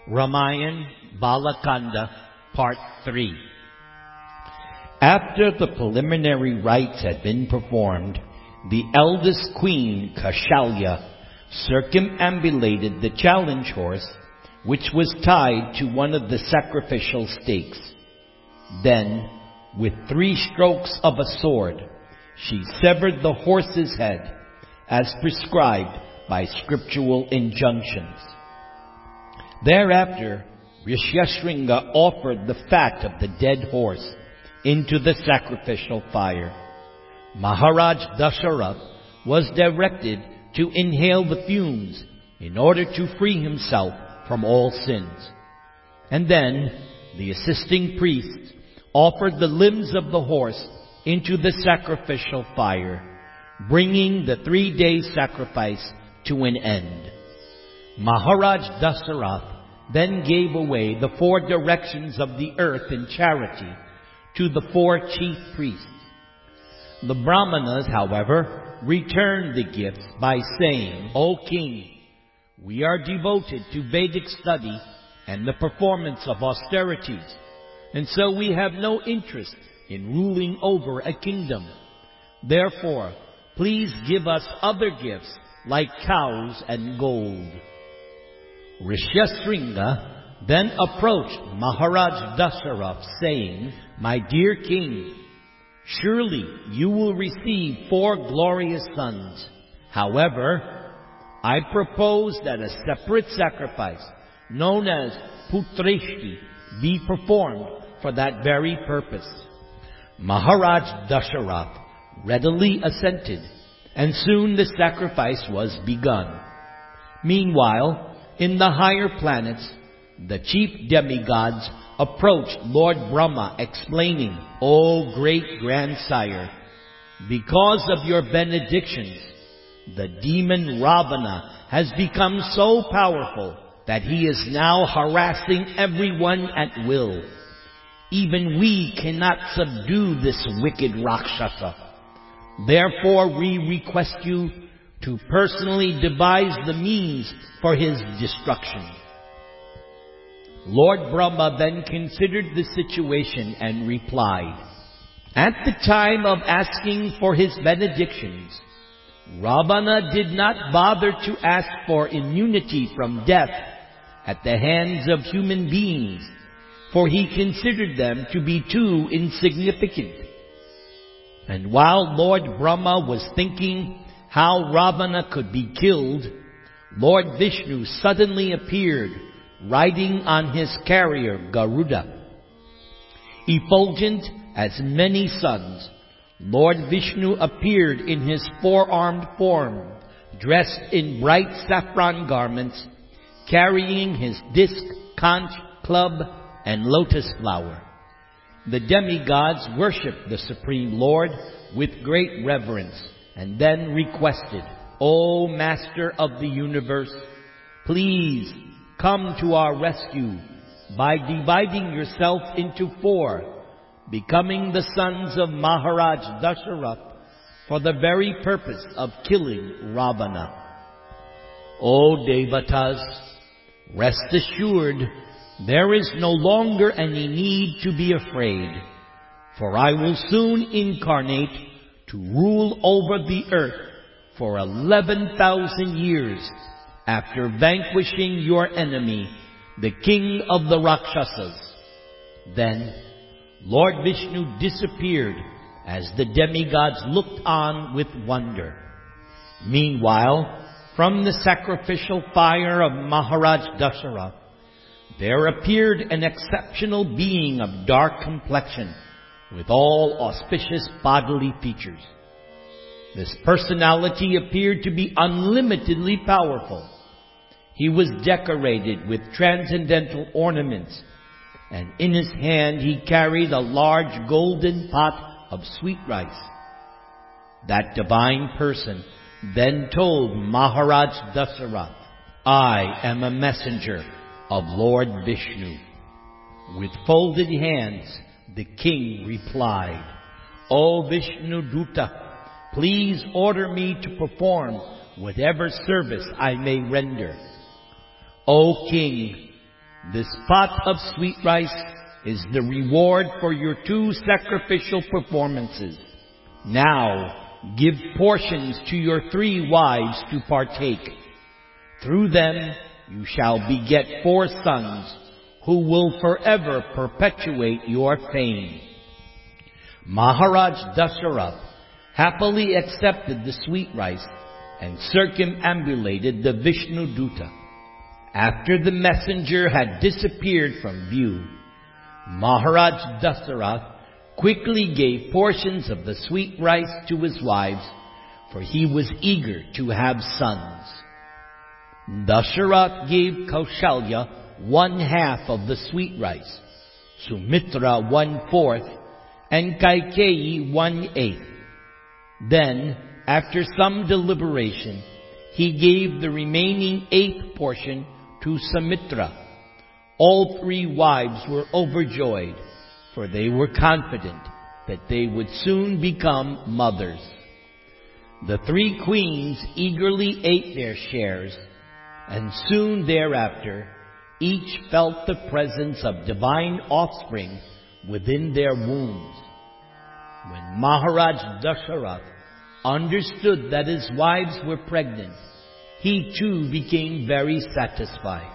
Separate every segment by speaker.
Speaker 1: Ramayan Balakanda Part 3. After the preliminary rites had been performed, the eldest queen, Kaushalya, circumambulated the challenge horse, which was tied to one of the sacrificial stakes. Then, with 3 strokes of a sword, she severed the horse's head, as prescribed by scriptural injunctions. Thereafter, Rishyasringa offered the fat of the dead horse into the sacrificial fire. Maharaj Dasarath was directed to inhale the fumes in order to free himself from all sins. And then the assisting priests offered the limbs of the horse into the sacrificial fire, bringing the 3-day sacrifice to an end. Maharaj Dasarath then gave away the 4 directions of the earth in charity to the 4 chief priests. The Brahmanas, however, returned the gifts by saying, "O king, we are devoted to Vedic study and the performance of austerities, and so we have no interest in ruling over a kingdom. Therefore, please give us other gifts like cows and gold." Rishyasringa then approached Maharaj Dasarath saying, "My dear king, surely you will receive 4 glorious sons. However, I propose that a separate sacrifice, known as Putreshti, be performed for that very purpose." Maharaj Dasarath readily assented, and soon the sacrifice was begun. Meanwhile, in the higher planets, the chief demigods approached Lord Brahma explaining, "O great grandsire, because of your benedictions, the demon Ravana has become so powerful that he is now harassing everyone at will. Even we cannot subdue this wicked Rakshasa. Therefore we request you to personally devise the means for his destruction." Lord Brahma then considered the situation and replied, "At the time of asking for his benedictions, Ravana did not bother to ask for immunity from death at the hands of human beings, for he considered them to be too insignificant." And while Lord Brahma was thinking how Ravana could be killed, Lord Vishnu suddenly appeared, riding on his carrier Garuda. Effulgent as many suns, Lord Vishnu appeared in his 4-armed form, dressed in bright saffron garments, carrying his disc, conch, club, and lotus flower. The demigods worshipped the Supreme Lord with great reverence, and then requested, "O Master of the universe, please come to our rescue by dividing yourself into 4, becoming the sons of Maharaj Dasarath for the very purpose of killing Ravana." O Devatas, rest assured, there is no longer any need to be afraid, for I will soon incarnate to rule over the earth for 11,000 years after vanquishing your enemy, the king of the Rakshasas. Then Lord Vishnu disappeared as the demigods looked on with wonder. Meanwhile, from the sacrificial fire of Maharaj Dasarath, there appeared an exceptional being of dark complexion, with all auspicious bodily features. This personality appeared to be unlimitedly powerful. He was decorated with transcendental ornaments, and in his hand he carried a large golden pot of sweet rice. That divine person then told Maharaj Dasarath, "I am a messenger of Lord Vishnu." With folded hands, the king replied, "O Vishnu Duta, please order me to perform whatever service I may render." "O king, This pot of sweet rice is the reward for your 2 sacrificial performances. Now give portions to your 3 wives to partake. Through them you shall beget 4 sons who will forever perpetuate your fame." Maharaj Dasarath happily accepted the sweet rice and circumambulated the Vishnu Duta. After the messenger had disappeared from view, Maharaj Dasarath quickly gave portions of the sweet rice to his wives, for he was eager to have sons. Dasarath gave Kaushalya 1/2 of the sweet rice, Sumitra 1/4, and Kaikeyi 1/8. Then, after some deliberation, he gave the remaining 8th portion to Sumitra. All 3 wives were overjoyed, for they were confident that they would soon become mothers. The 3 queens eagerly ate their shares, and soon thereafter each felt the presence of divine offspring within their wombs. When Maharaj Dasarath understood that his wives were pregnant, he too became very satisfied.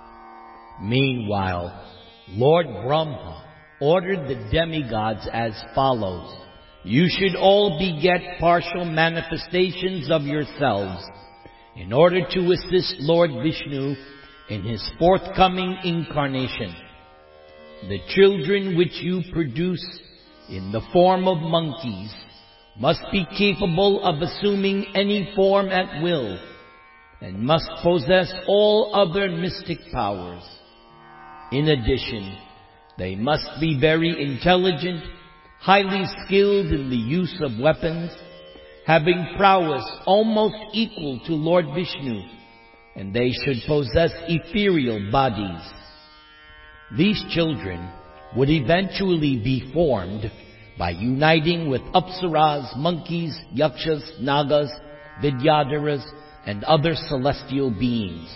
Speaker 1: Meanwhile, Lord Brahma ordered the demigods as follows: "You should all beget partial manifestations of yourselves in order to assist Lord Vishnu in his forthcoming incarnation. The children which you produce in the form of monkeys must be capable of assuming any form at will, and must possess all other mystic powers. In addition, they must be very intelligent, highly skilled in the use of weapons, having prowess almost equal to Lord Vishnu, and they should possess ethereal bodies. These children would eventually be formed by uniting with Apsaras, monkeys, Yakshas, Nagas, Vidyadharas, and other celestial beings."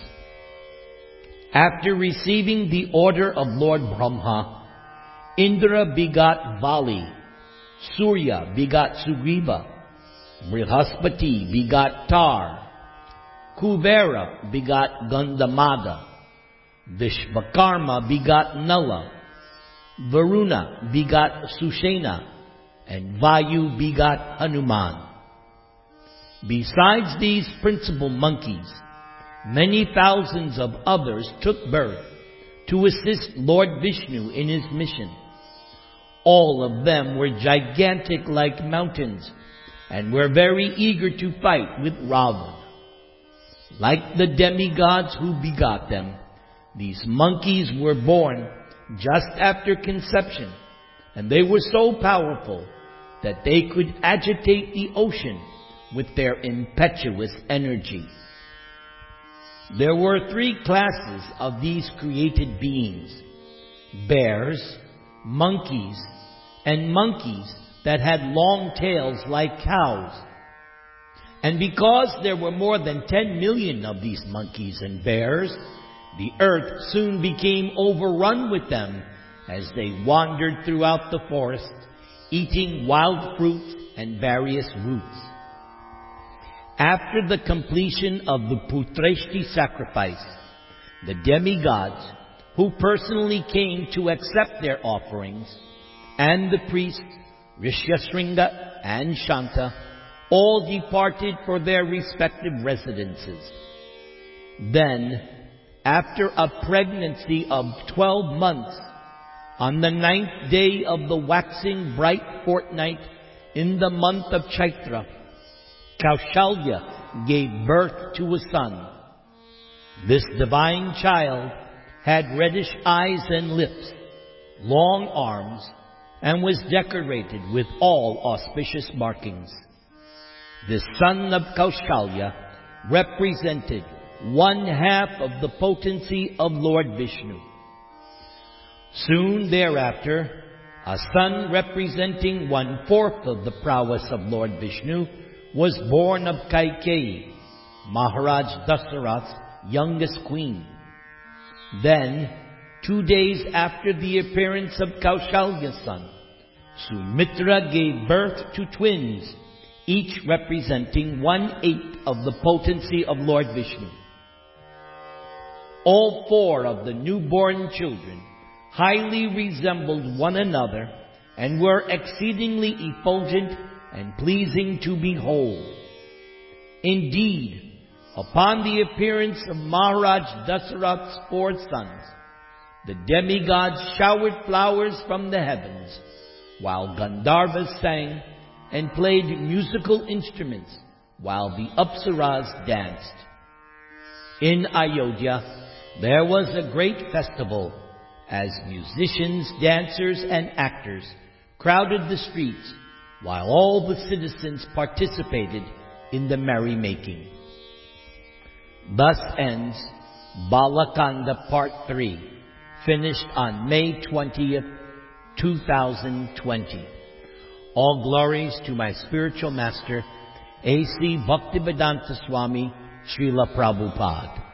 Speaker 1: After receiving the order of Lord Brahma, Indra begot Vali, Surya begot Sugriva, Brihaspati begot Tar, Kuvera begot Gandamada, Vishvakarma begot Nala, Varuna begot Sushena, and Vayu begot Hanuman. Besides these principal monkeys, many thousands of others took birth to assist Lord Vishnu in his mission. All of them were gigantic like mountains and were very eager to fight with Ravana. Like the demigods who begot them, these monkeys were born just after conception, and they were so powerful that they could agitate the ocean with their impetuous energy. There were 3 classes of these created beings: bears, monkeys, and monkeys that had long tails like cows. And because there were more than 10 million of these monkeys and bears, the earth soon became overrun with them as they wandered throughout the forest, eating wild fruits and various roots. After the completion of the Putreshti sacrifice, the demigods, who personally came to accept their offerings, and the priests, Rishyasringa and Shanta, all departed for their respective residences. Then, after a pregnancy of 12 months, on the 9th day of the waxing bright fortnight in the month of Chaitra, Kaushalya gave birth to a son. This divine child had reddish eyes and lips, long arms, and was decorated with all auspicious markings. This son of Kaushalya represented 1/2 of the potency of Lord Vishnu. Soon thereafter, a son representing 1/4 of the prowess of Lord Vishnu was born of Kaikeyi, Maharaj Dasarath's youngest queen. Then, 2 days after the appearance of Kaushalya's son, Sumitra gave birth to twins, each representing 1/8 of the potency of Lord Vishnu. All 4 of the newborn children highly resembled one another and were exceedingly effulgent and pleasing to behold. Indeed, upon the appearance of Maharaj Dasarath's 4 sons, the demigods showered flowers from the heavens, while Gandharvas sang and played musical instruments, while the Apsaras danced. In Ayodhya, there was a great festival, as musicians, dancers, and actors crowded the streets, while all the citizens participated in the merrymaking. Thus ends Balakanda Part 3, finished on May 20th, 2020. All glories to my spiritual master, A.C. Bhaktivedanta Swami, Srila Prabhupada.